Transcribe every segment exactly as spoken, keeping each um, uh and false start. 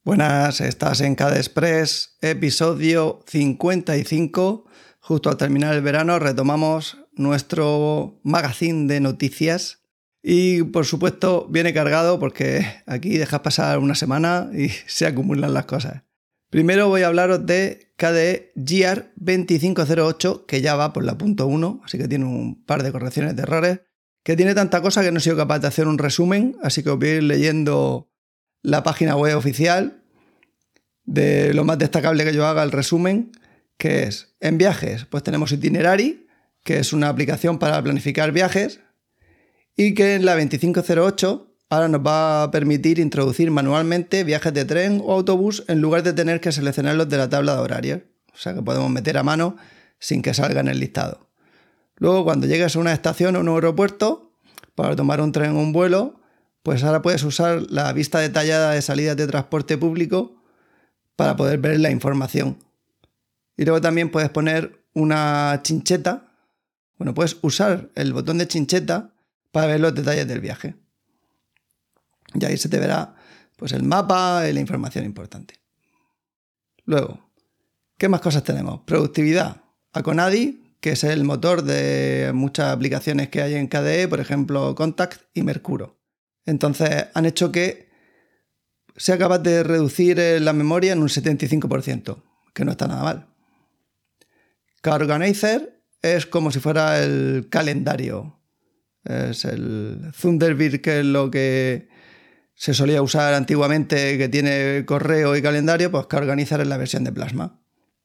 Buenas, estás en K D Express, episodio cincuenta y cinco. Justo al terminar el verano retomamos nuestro magazine de noticias y por supuesto viene cargado porque aquí dejas pasar una semana y se acumulan las cosas. Primero voy a hablaros de K D E G R veinticinco cero ocho, que ya va por la punto uno, así que tiene un par de correcciones de errores, que tiene tanta cosa que no he sido capaz de hacer un resumen, así que os voy a ir leyendo la página web oficial de lo más destacable que yo haga el resumen, que es en viajes, pues tenemos Itinerary, que es una aplicación para planificar viajes, y que en la veinticinco cero ocho ahora nos va a permitir introducir manualmente viajes de tren o autobús en lugar de tener que seleccionarlos de la tabla de horarios. O sea que podemos meter a mano sin que salga en el listado. Luego, cuando llegues a una estación o un aeropuerto para tomar un tren o un vuelo, pues ahora puedes usar la vista detallada de salidas de transporte público para poder ver la información. Y luego también puedes poner una chincheta. Bueno, puedes usar el botón de chincheta para ver los detalles del viaje. Y ahí se te verá pues, el mapa y la información importante. Luego, ¿qué más cosas tenemos? Productividad. Aconadi, que es el motor de muchas aplicaciones que hay en K D E, por ejemplo, Contact y Mercuro. Entonces han hecho que sea capaz de reducir la memoria en un setenta y cinco por ciento, que no está nada mal. K-Organizer es como si fuera el calendario. Es el Thunderbird, que es lo que se solía usar antiguamente, que tiene correo y calendario, pues K-Organizer es la versión de Plasma.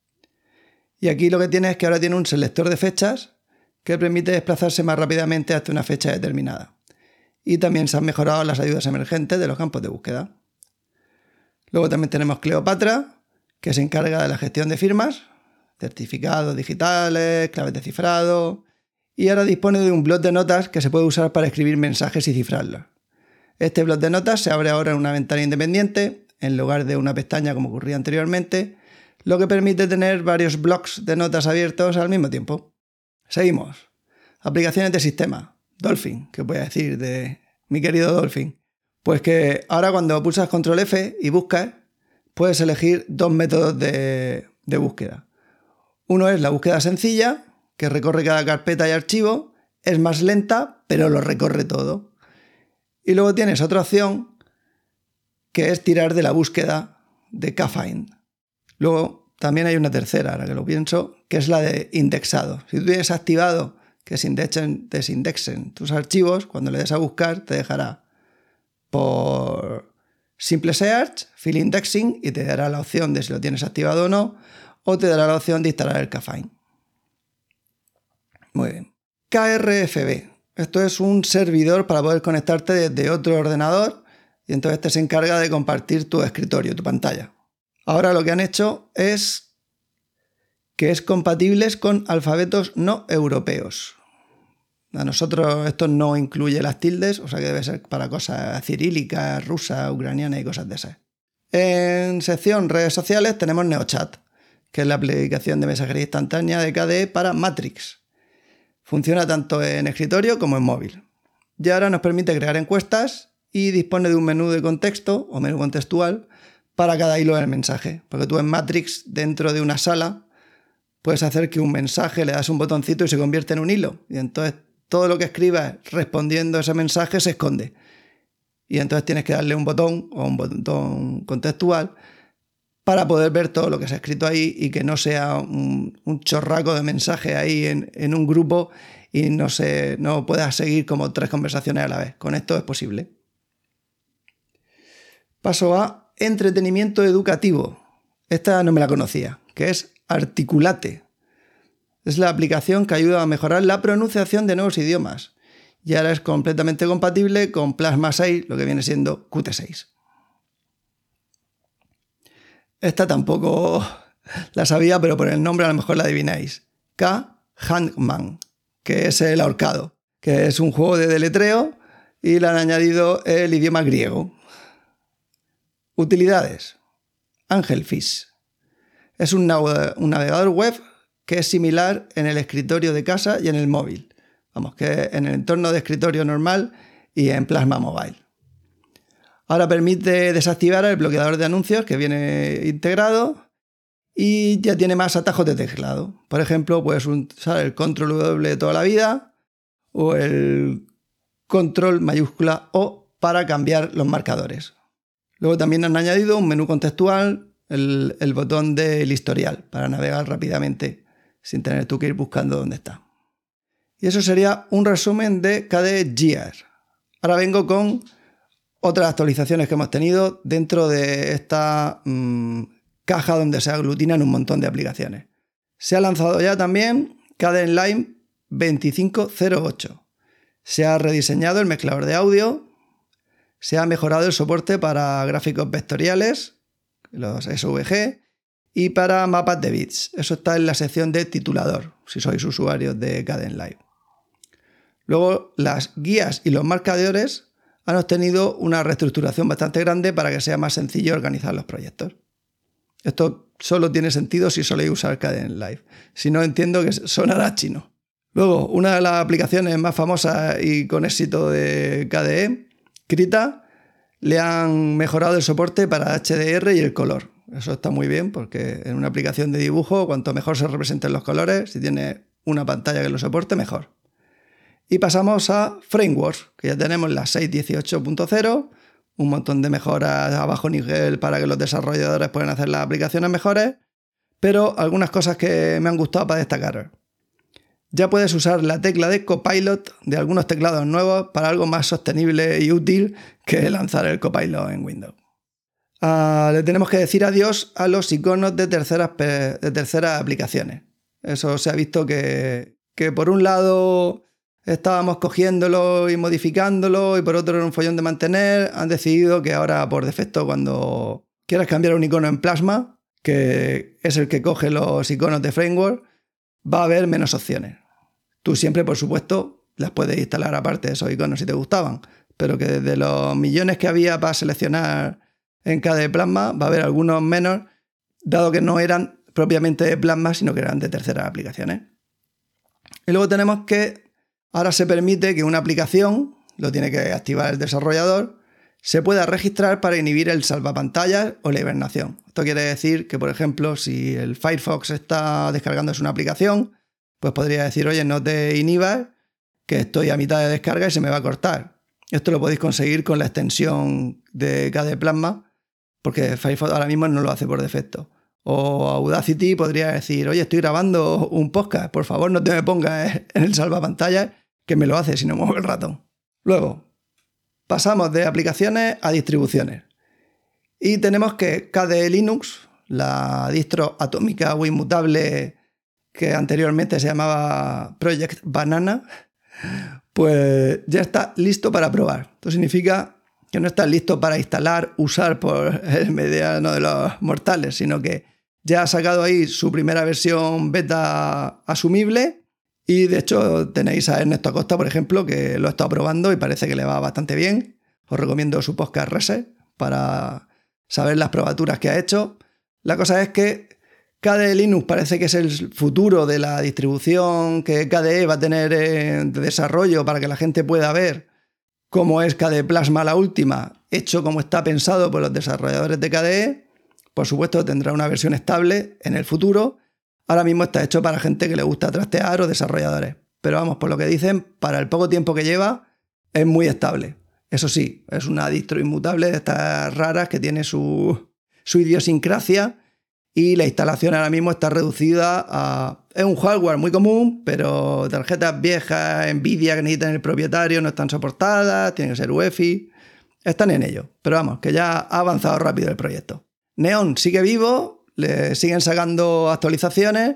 Y aquí lo que tiene es que ahora tiene un selector de fechas que permite desplazarse más rápidamente hasta una fecha determinada. Y también se han mejorado las ayudas emergentes de los campos de búsqueda. Luego también tenemos Cleopatra, que se encarga de la gestión de firmas, certificados digitales, claves de cifrado, y ahora dispone de un blog de notas que se puede usar para escribir mensajes y cifrarlos. Este blog de notas se abre ahora en una ventana independiente, en lugar de una pestaña como ocurría anteriormente, lo que permite tener varios blocs de notas abiertos al mismo tiempo. Seguimos. Aplicaciones de sistema. Dolphin, ¿qué voy a decir de mi querido Dolphin? Pues que ahora cuando pulsas control F y buscas, puedes elegir dos métodos de, de búsqueda. Uno es la búsqueda sencilla, que recorre cada carpeta y archivo, es más lenta, pero lo recorre todo. Y luego tienes otra opción, que es tirar de la búsqueda de K-Find. Luego también hay una tercera, ahora que lo pienso, que es la de indexado. Si tú tienes activado que se indexen, desindexen tus archivos, cuando le des a buscar te dejará por Simple Search, Fill Indexing, y te dará la opción de si lo tienes activado o no, o te dará la opción de instalar el K-Find. Muy bien. K R F B. Esto es un servidor para poder conectarte desde otro ordenador y entonces te se encarga de compartir tu escritorio, tu pantalla. Ahora lo que han hecho es que es compatible con alfabetos no europeos. A nosotros esto no incluye las tildes, o sea que debe ser para cosas cirílicas, rusas, ucranianas y cosas de esas. En sección redes sociales tenemos NeoChat, que es la aplicación de mensajería instantánea de K D E para Matrix. Funciona tanto en escritorio como en móvil. Y ahora nos permite crear encuestas y dispone de un menú de contexto o menú contextual para cada hilo del mensaje. Porque tú en Matrix, dentro de una sala, puedes hacer que un mensaje, le das un botoncito y se convierte en un hilo. Y entonces todo lo que escribas respondiendo a ese mensaje se esconde. Y entonces tienes que darle un botón o un botón contextual para poder ver todo lo que se ha escrito ahí y que no sea un, un chorraco de mensaje ahí en, en un grupo y no, se, no puedas seguir como tres conversaciones a la vez. Con esto es posible. Paso a entretenimiento educativo. Esta no me la conocía, que es Articulate. Es la aplicación que ayuda a mejorar la pronunciación de nuevos idiomas. Y ahora es completamente compatible con Plasma seis, lo que viene siendo Qt seis. Esta tampoco la sabía, pero por el nombre a lo mejor la adivináis. K-Hangman, que es el ahorcado, que es un juego de deletreo y le han añadido el idioma griego. Utilidades. Angelfish. Es un navegador web que es similar en el escritorio de casa y en el móvil. Vamos, que en el entorno de escritorio normal y en Plasma Mobile. Ahora permite desactivar el bloqueador de anuncios que viene integrado y ya tiene más atajos de teclado. Por ejemplo, puedes usar el control W de toda la vida o el control mayúscula O para cambiar los marcadores. Luego también han añadido un menú contextual, el, el botón del historial para navegar rápidamente sin tener tú que ir buscando dónde está. Y eso sería un resumen de K D E Gear. Ahora vengo con otras actualizaciones que hemos tenido dentro de esta mmm, caja donde se aglutinan un montón de aplicaciones. Se ha lanzado ya también K D E Live veinticinco cero ocho. Se ha rediseñado el mezclador de audio. Se ha mejorado el soporte para gráficos vectoriales, los S V G, y para mapas de bits. Eso está en la sección de titulador, si sois usuarios de K D E Live. Luego, las guías y los marcadores han obtenido una reestructuración bastante grande para que sea más sencillo organizar los proyectos. Esto solo tiene sentido si soléis usar K D E Live. Si no, entiendo que sonará chino. Luego, una de las aplicaciones más famosas y con éxito de K D E, Krita, le han mejorado el soporte para H D R y el color. Eso está muy bien porque en una aplicación de dibujo, cuanto mejor se representen los colores, si tiene una pantalla que lo soporte, mejor. Y pasamos a Frameworks, que ya tenemos la seis punto dieciocho punto cero, un montón de mejoras a bajo nivel para que los desarrolladores puedan hacer las aplicaciones mejores, pero algunas cosas que me han gustado para destacar. Ya puedes usar la tecla de Copilot de algunos teclados nuevos para algo más sostenible y útil que lanzar el Copilot en Windows. Uh, le tenemos que decir adiós a los iconos de terceras, de terceras aplicaciones. Eso se ha visto que, que por un lado estábamos cogiéndolo y modificándolo y por otro era un follón de mantener. Han decidido que ahora por defecto cuando quieras cambiar un icono en Plasma, que es el que coge los iconos de Framework, va a haber menos opciones. Tú siempre, por supuesto, las puedes instalar aparte de esos iconos si te gustaban, pero que desde los millones que había para seleccionar en K D E Plasma va a haber algunos menos, dado que no eran propiamente de Plasma, sino que eran de terceras aplicaciones. Y luego tenemos que ahora se permite que una aplicación, lo tiene que activar el desarrollador, se pueda registrar para inhibir el salvapantallas o la hibernación. Esto quiere decir que, por ejemplo, si el Firefox está descargándose una aplicación, pues podría decir, oye, no te inhibas, que estoy a mitad de descarga y se me va a cortar. Esto lo podéis conseguir con la extensión de K D E Plasma, porque Firefox ahora mismo no lo hace por defecto. O Audacity podría decir, oye, estoy grabando un podcast, por favor no te me pongas en el salvapantallas, que me lo hace si no muevo el ratón. Luego, pasamos de aplicaciones a distribuciones. Y tenemos que K D E Linux, la distro atómica o inmutable que anteriormente se llamaba Project Banana, pues ya está listo para probar. Esto significa que no está listo para instalar, usar por el mediano de los mortales, sino que ya ha sacado ahí su primera versión beta asumible y de hecho tenéis a Ernesto Acosta, por ejemplo, que lo ha estado probando y parece que le va bastante bien. Os recomiendo su podcast Reset para saber las probaturas que ha hecho. La cosa es que K D E Linux parece que es el futuro de la distribución que K D E va a tener de desarrollo para que la gente pueda ver cómo es K D E Plasma la última, hecho como está pensado por los desarrolladores de K D E. Por supuesto tendrá una versión estable en el futuro. Ahora mismo está hecho para gente que le gusta trastear o desarrolladores. Pero vamos, por lo que dicen, para el poco tiempo que lleva, es muy estable. Eso sí, es una distro inmutable de estas raras que tiene su, su idiosincrasia y la instalación ahora mismo está reducida a... Es un hardware muy común, pero tarjetas viejas, Nvidia que necesitan el propietario no están soportadas, tienen que ser U E F I. Están en ello, pero vamos, que ya ha avanzado rápido el proyecto. Neon sigue vivo, le siguen sacando actualizaciones,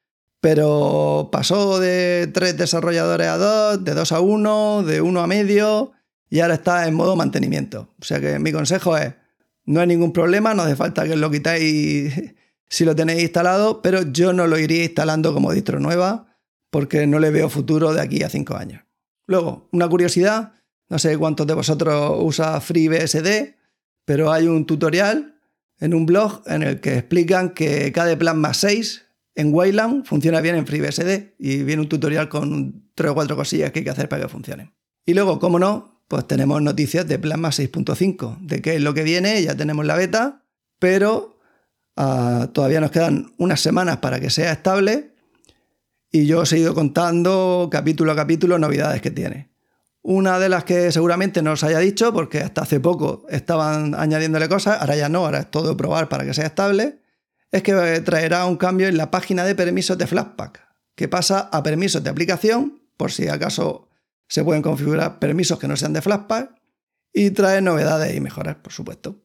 pero pasó de tres desarrolladores a dos, de dos a uno, de uno a medio y ahora está en modo mantenimiento. O sea que mi consejo es, no hay ningún problema, no hace falta que lo quitáis si lo tenéis instalado, pero yo no lo iría instalando como distro nueva porque no le veo futuro de aquí a cinco años. Luego, una curiosidad, no sé cuántos de vosotros usa FreeBSD, pero hay un tutorial en un blog en el que explican que K D E Plasma seis en Wayland funciona bien en FreeBSD y viene un tutorial con tres o cuatro cosillas que hay que hacer para que funcione. Y luego, cómo no, pues tenemos noticias de Plasma seis punto cinco, de qué es lo que viene. Ya tenemos la beta, pero uh, todavía nos quedan unas semanas para que sea estable y yo os he ido contando capítulo a capítulo novedades que tiene. Una de las que seguramente no os haya dicho, porque hasta hace poco estaban añadiéndole cosas, ahora ya no, ahora es todo de probar para que sea estable, es que traerá un cambio en la página de permisos de Flatpak, que pasa a permisos de aplicación, por si acaso se pueden configurar permisos que no sean de Flatpak, y trae novedades y mejoras, por supuesto.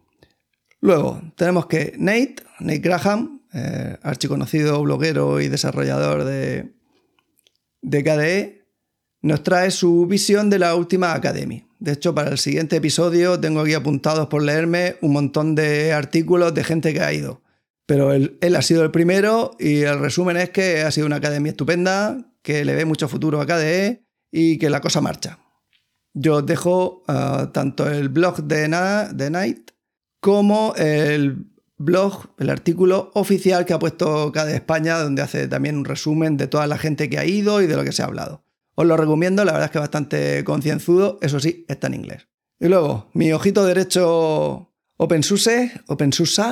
Luego tenemos que Nate, Nate Graham, eh, archiconocido bloguero y desarrollador de, de K D E, nos trae su visión de la última Academy. De hecho, para el siguiente episodio tengo aquí apuntados por leerme un montón de artículos de gente que ha ido. Pero él, él ha sido el primero y el resumen es que ha sido una academia estupenda, que le ve mucho futuro a K D E y que la cosa marcha. Yo os dejo uh, tanto el blog de, Na, de Night como el blog, el artículo oficial que ha puesto K D E España, donde hace también un resumen de toda la gente que ha ido y de lo que se ha hablado. Os lo recomiendo, la verdad es que es bastante concienzudo, eso sí, está en inglés. Y luego, mi ojito derecho OpenSUSE, OpenSUSE,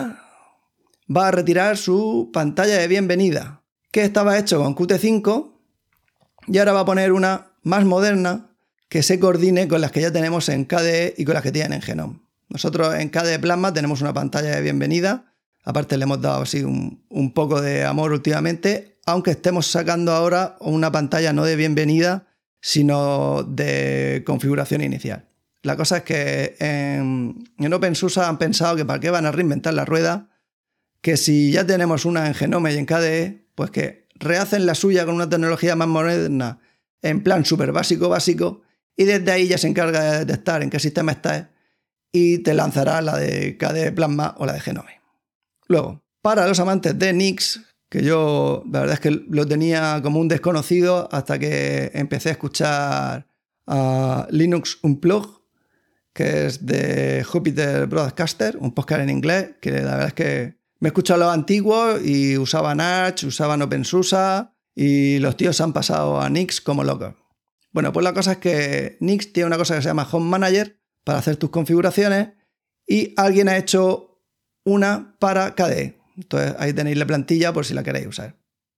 va a retirar su pantalla de bienvenida, que estaba hecho con Qt cinco y ahora va a poner una más moderna que se coordine con las que ya tenemos en K D E y con las que tienen en Genome. Nosotros en K D E Plasma tenemos una pantalla de bienvenida, aparte le hemos dado así un, un poco de amor últimamente, aunque estemos sacando ahora una pantalla no de bienvenida, sino de configuración inicial. La cosa es que en, en OpenSUSE han pensado que para qué van a reinventar la rueda, que si ya tenemos una en Genome y en K D E, pues que rehacen la suya con una tecnología más moderna, en plan súper básico, básico, y desde ahí ya se encarga de detectar en qué sistema estás y te lanzará la de K D E Plasma o la de Genome. Luego, para los amantes de Nix, que yo la verdad es que lo tenía como un desconocido hasta que empecé a escuchar a Linux Unplugged, que es de Jupiter Broadcaster, un podcast en inglés, que la verdad es que me he escuchado los antiguos y usaban Arch, usaban OpenSUSE y los tíos han pasado a Nix como locos. Bueno, pues la cosa es que Nix tiene una cosa que se llama Home Manager para hacer tus configuraciones y alguien ha hecho una para K D E. Entonces ahí tenéis la plantilla por si la queréis usar.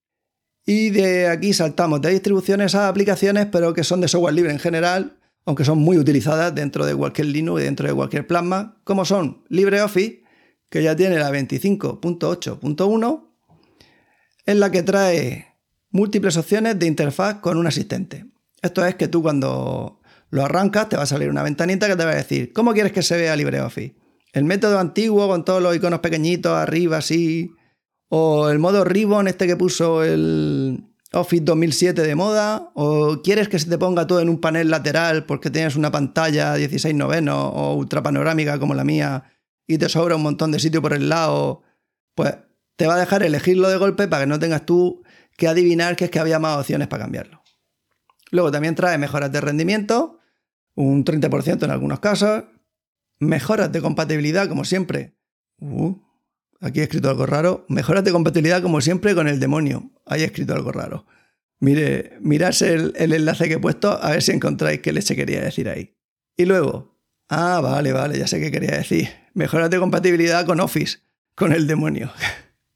Y de aquí saltamos de distribuciones a aplicaciones, pero que son de software libre en general, aunque son muy utilizadas dentro de cualquier Linux y dentro de cualquier Plasma, como son LibreOffice, que ya tiene la veinticinco punto ocho punto uno, en la que trae múltiples opciones de interfaz con un asistente. Esto es que tú cuando lo arrancas te va a salir una ventanita que te va a decir ¿cómo quieres que se vea LibreOffice? El método antiguo con todos los iconos pequeñitos arriba así, o el modo ribbon este que puso el Office dos mil siete de moda, o quieres que se te ponga todo en un panel lateral porque tienes una pantalla dieciséis noveno o ultra panorámica como la mía y te sobra un montón de sitio por el lado, pues te va a dejar elegirlo de golpe para que no tengas tú que adivinar que es que había más opciones para cambiarlo. Luego también trae mejoras de rendimiento, un treinta por ciento en algunos casos, mejoras de compatibilidad como siempre. Uh, aquí he escrito algo raro. Mejoras de compatibilidad como siempre con el demonio. Ahí he escrito algo raro. Mire, mirad el, el enlace que he puesto a ver si encontráis qué leche quería decir ahí. Y luego, ah, vale, vale, ya sé qué quería decir. Mejoras de compatibilidad con Office, con el demonio.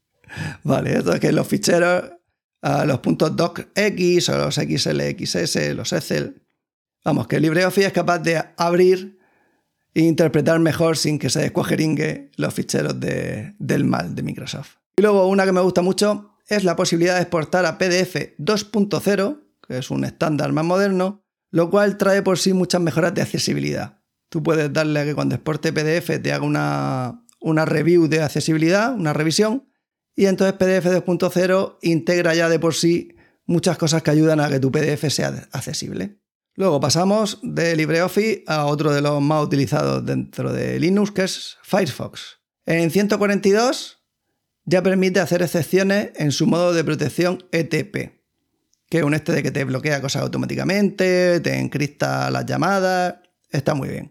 Vale, esto es que los ficheros, a los puntos docx o los X L X S, los Excel, vamos, que LibreOffice es capaz de abrir e interpretar mejor sin que se descuajeringue los ficheros de, del mal de Microsoft. Y luego una que me gusta mucho es la posibilidad de exportar a P D F dos punto cero, que es un estándar más moderno, lo cual trae por sí muchas mejoras de accesibilidad. Tú puedes darle a que cuando exporte P D F te haga una, una review de accesibilidad, una revisión, y entonces P D F dos punto cero integra ya de por sí muchas cosas que ayudan a que tu P D F sea accesible. Luego pasamos de LibreOffice a otro de los más utilizados dentro de Linux, que es Firefox. En ciento cuarenta y dos ya permite hacer excepciones en su modo de protección E T P, que es un este de que te bloquea cosas automáticamente, te encripta las llamadas, está muy bien.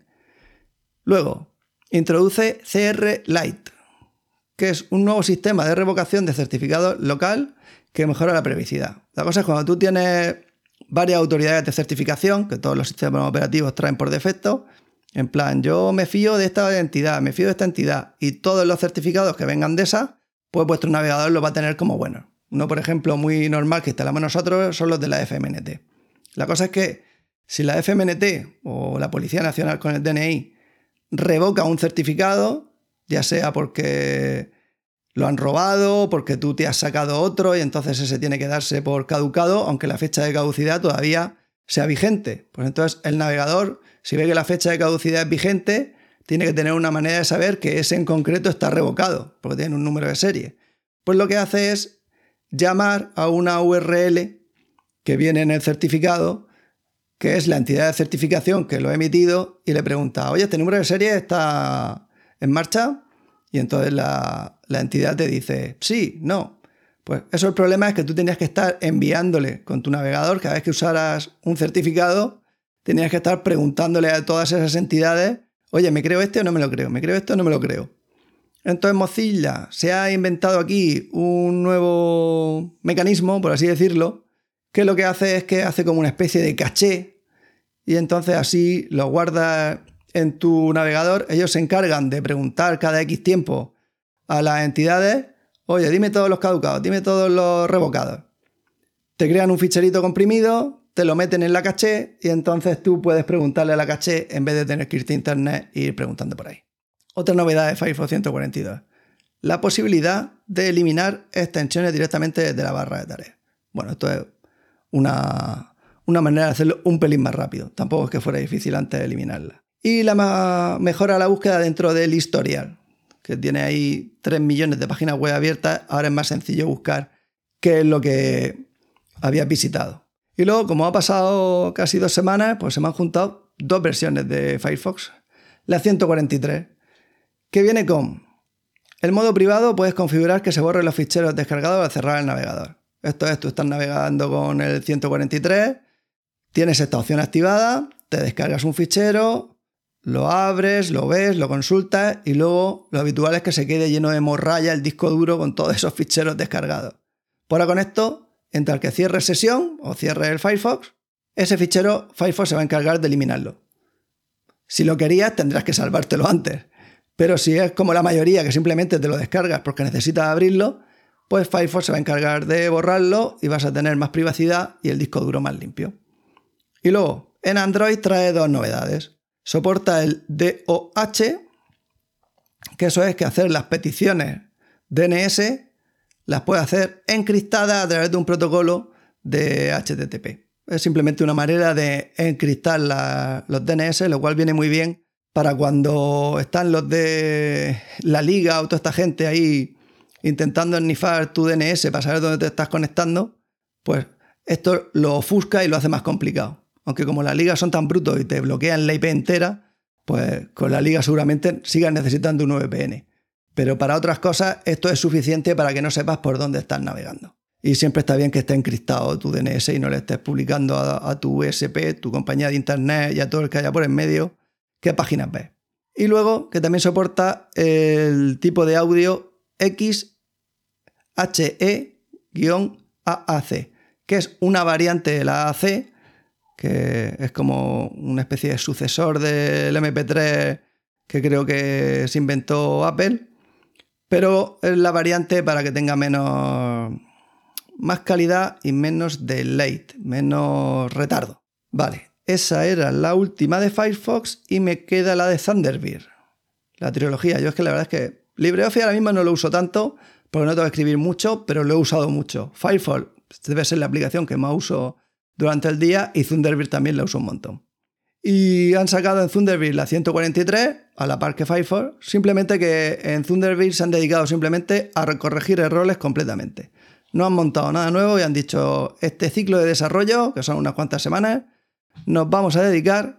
Luego, introduce C R Lite, que es un nuevo sistema de revocación de certificado local que mejora la privacidad. La cosa es cuando tú tienes varias autoridades de certificación que todos los sistemas operativos traen por defecto. En plan, yo me fío de esta entidad, me fío de esta entidad y todos los certificados que vengan de esa, pues vuestro navegador los va a tener como buenos. Uno, por ejemplo, muy normal que instalamos nosotros son los de la F M N T. La cosa es que si la F M N T o la Policía Nacional con el D N I revoca un certificado, ya sea porque lo han robado, porque tú te has sacado otro y entonces ese tiene que darse por caducado, aunque la fecha de caducidad todavía sea vigente. Pues entonces el navegador, si ve que la fecha de caducidad es vigente, tiene que tener una manera de saber que ese en concreto está revocado, porque tiene un número de serie. Pues lo que hace es llamar a una U R L que viene en el certificado, que es la entidad de certificación que lo ha emitido, y le pregunta, oye, ¿este número de serie está en marcha? Y entonces la, la entidad te dice, sí, no. Pues eso, el problema es que tú tenías que estar enviándole con tu navegador, cada vez que usaras un certificado, tenías que estar preguntándole a todas esas entidades, oye, ¿me creo este o no me lo creo? ¿Me creo esto o no me lo creo? Entonces Mozilla se ha inventado aquí un nuevo mecanismo, por así decirlo, que lo que hace es que hace como una especie de caché y entonces así lo guardas en tu navegador. Ellos se encargan de preguntar cada X tiempo a las entidades, oye, dime todos los caducados, dime todos los revocados. Te crean un ficherito comprimido, te lo meten en la caché y entonces tú puedes preguntarle a la caché en vez de tener que irte a internet e ir preguntando por ahí. Otra novedad de Firefox ciento cuarenta y dos. La posibilidad de eliminar extensiones directamente desde la barra de tareas. Bueno, esto es una, una manera de hacerlo un pelín más rápido. Tampoco es que fuera difícil antes de eliminarla. Y la mejora la búsqueda dentro del historial, que tiene ahí tres millones de páginas web abiertas. Ahora es más sencillo buscar qué es lo que habías visitado. Y luego, como ha pasado casi dos semanas, pues se me han juntado dos versiones de Firefox. La ciento cuarenta y tres, que viene con el modo privado. Puedes configurar que se borren los ficheros descargados al cerrar el navegador. Esto es, tú estás navegando con el ciento cuarenta y tres, tienes esta opción activada, te descargas un fichero, lo abres, lo ves, lo consultas y luego lo habitual es que se quede lleno de morralla el disco duro con todos esos ficheros descargados. Por ahora con esto, entre el que cierres sesión o cierres el Firefox, ese fichero Firefox se va a encargar de eliminarlo. Si lo querías tendrás que salvártelo antes, pero si es como la mayoría que simplemente te lo descargas porque necesitas abrirlo, pues Firefox se va a encargar de borrarlo y vas a tener más privacidad y el disco duro más limpio. Y luego, en Android trae dos novedades. Soporta el D O H, que eso es que hacer las peticiones D N S las puede hacer encriptadas a través de un protocolo de H T T P. Es simplemente una manera de encriptar la, los D N S, lo cual viene muy bien para cuando están los de la liga o toda esta gente ahí intentando ennifar tu D N S para saber dónde te estás conectando, pues esto lo ofusca y lo hace más complicado. Aunque como las ligas son tan brutos y te bloquean la I P entera, pues con la liga seguramente sigas necesitando un V P N. Pero para otras cosas esto es suficiente para que no sepas por dónde estás navegando. Y siempre está bien que esté encriptado tu D N S y no le estés publicando a, a tu U S P, tu compañía de internet y a todo el que haya por en medio qué páginas ves. Y luego que también soporta el tipo de audio X H E A A C, que es una variante de la A A C, que es como una especie de sucesor del M P tres que creo que se inventó Apple, pero es la variante para que tenga menos, más calidad y menos delay, menos retardo. Vale, esa era la última de Firefox y me queda la de Thunderbird, la trilogía. Yo es que la verdad es que LibreOffice ahora mismo no lo uso tanto, porque no tengo que escribir mucho, pero lo he usado mucho. Firefox debe ser la aplicación que más uso durante el día y Thunderbird también la uso un montón. Y han sacado en Thunderbird la ciento cuarenta y tres, a la par que Firefox, simplemente que en Thunderbird se han dedicado simplemente a corregir errores completamente. No han montado nada nuevo y han dicho, este ciclo de desarrollo, que son unas cuantas semanas, nos vamos a dedicar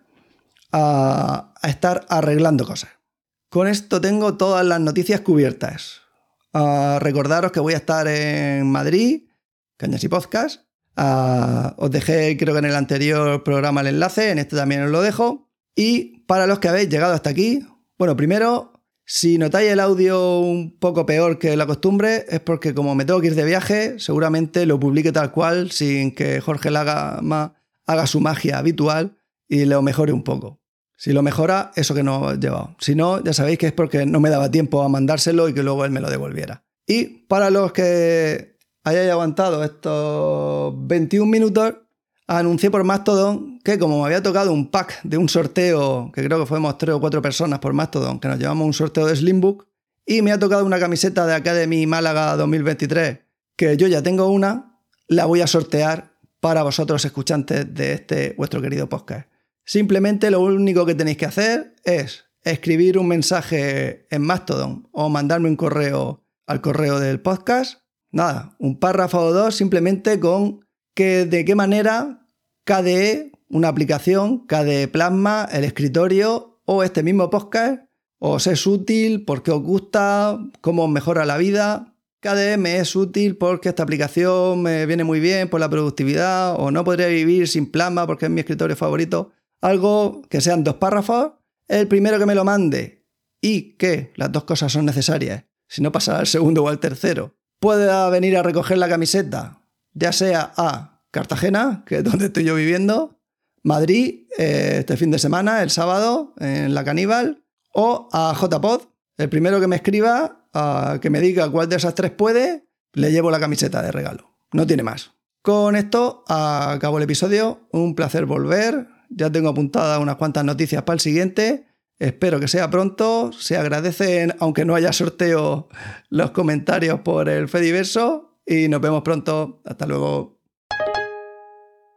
a, a estar arreglando cosas. Con esto tengo todas las noticias cubiertas. Uh, recordaros que voy a estar en Madrid, Cañas y Podcast. Uh, os dejé, creo que en el anterior programa, el enlace, en este también os lo dejo. Y para los que habéis llegado hasta aquí, bueno, primero, si notáis el audio un poco peor que la costumbre, es porque como me tengo que ir de viaje, seguramente lo publique tal cual, sin que Jorge Lagama haga su magia habitual y lo mejore un poco. Si lo mejora, eso que no he llevado. Si no, ya sabéis que es porque no me daba tiempo a mandárselo y que luego él me lo devolviera. Y para los que hayáis aguantado estos veintiún minutos, anuncié por Mastodon que como me había tocado un pack de un sorteo, que creo que fuimos tres o cuatro personas por Mastodon, que nos llevamos un sorteo de Slimbook, y me ha tocado una camiseta de Academy Málaga dos mil veintitrés, que yo ya tengo una, la voy a sortear para vosotros escuchantes de este vuestro querido podcast. Simplemente lo único que tenéis que hacer es escribir un mensaje en Mastodon o mandarme un correo al correo del podcast. Nada, un párrafo o dos simplemente con que de qué manera K D E, una aplicación, K D E Plasma, el escritorio o este mismo podcast os es útil, por qué os gusta, cómo os mejora la vida. K D E me es útil porque esta aplicación me viene muy bien por la productividad, o no podría vivir sin Plasma porque es mi escritorio favorito. Algo que sean dos párrafos. El primero que me lo mande y que las dos cosas son necesarias, si no pasará al segundo o al tercero, pueda venir a recoger la camiseta, ya sea a Cartagena, que es donde estoy yo viviendo, Madrid, eh, este fin de semana, el sábado, en la Caníbal, o a J P O D. El primero que me escriba, a que me diga cuál de esas tres puede, le llevo la camiseta de regalo. No tiene más. Con esto acabo el episodio. Un placer volver. Ya tengo apuntadas unas cuantas noticias para el siguiente. Espero que sea pronto. Se agradecen, aunque no haya sorteo, los comentarios por el Fediverso. Y nos vemos pronto. Hasta luego.